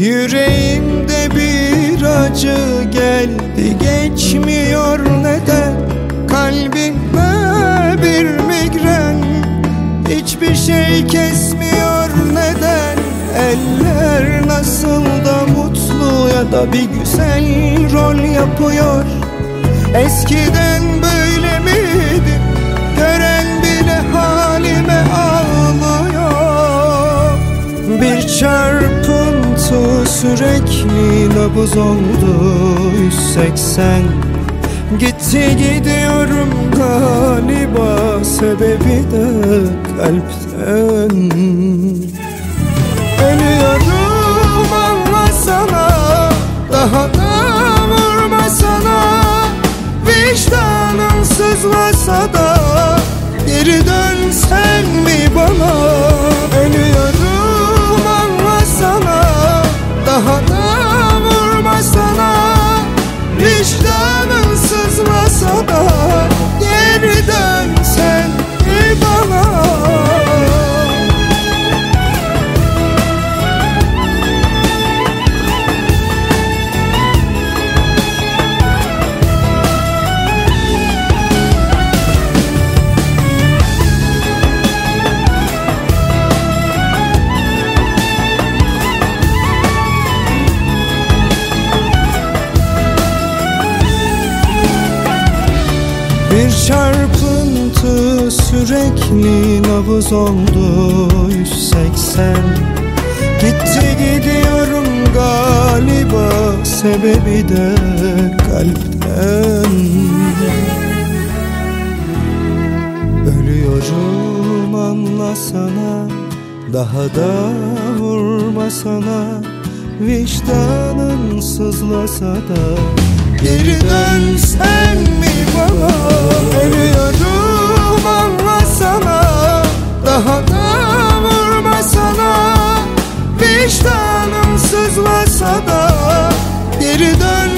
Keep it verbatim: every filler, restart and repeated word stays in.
Yüreğimde bir acı geldi geçmiyor neden? Kalbimde bir migren, hiçbir şey kesmiyor neden? Eller nasıl da mutlu ya da bir güzel rol yapıyor. Eskiden böyle miydi? Gören bile halime ağlıyor. Bir çarpıntı sürekli nabız oldu yüz seksen. Gitti gidiyorum galiba, sebebi de kalpten. Ölüyorum anlasana, daha da vurmasana. Vicdanın sızlasa da geri dönsen mi bana? Ölüyorum anlasana, daha da vurmasana. Vicdanın sızlasa da geri dönsen mi bana? Bir çarpıntı sürekli nabız oldu yüz seksen. Gitti gidiyorum galiba, sebebi de kalpten. Ölüyorum anlasana, daha da vurmasana. Vicdanın sızlasa da geri dönsen mi bana? Ölüyorum anlasana, daha da vurmasana. Vicdanın sızlasa da geri dön